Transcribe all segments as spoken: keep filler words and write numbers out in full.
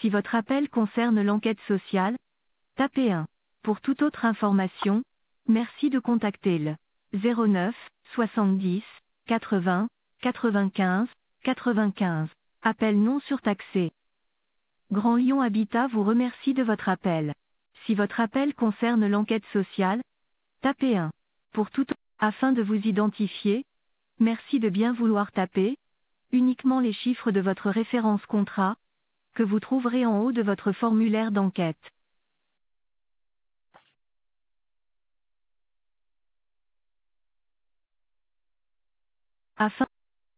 Si votre appel concerne l'enquête sociale, tapez un. Pour toute autre information, merci de contacter le zéro neuf soixante-dix quatre-vingts quatre-vingt-quinze quatre-vingt-quinze. Appel non surtaxé. Grand Lyon Habitat vous remercie de votre appel. Si votre appel concerne l'enquête sociale, tapez un. Pour tout afin de vous identifier, merci de bien vouloir taper uniquement les chiffres de votre référence contrat que vous trouverez en haut de votre formulaire d'enquête. Afin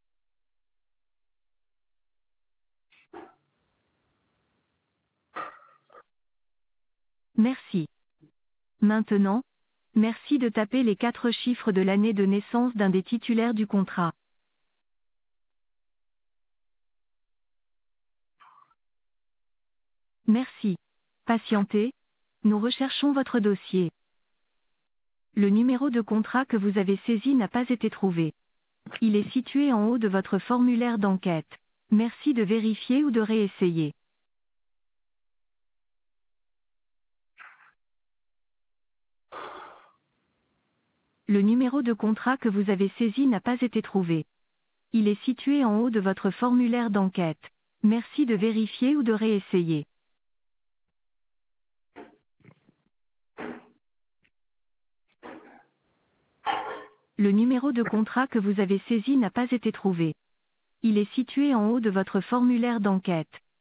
Merci. Maintenant, merci de taper les quatre chiffres de l'année de naissance d'un des titulaires du contrat. Merci. Patientez, nous recherchons votre dossier. Le numéro de contrat que vous avez saisi n'a pas été trouvé. Il est situé en haut de votre formulaire d'enquête. Merci de vérifier ou de réessayer. Le numéro de contrat que vous avez saisi n'a pas été trouvé. Il est situé en haut de votre formulaire d'enquête. Merci de vérifier ou de réessayer. Le numéro de contrat que vous avez saisi n'a pas été trouvé. Il est situé en haut de votre formulaire d'enquête.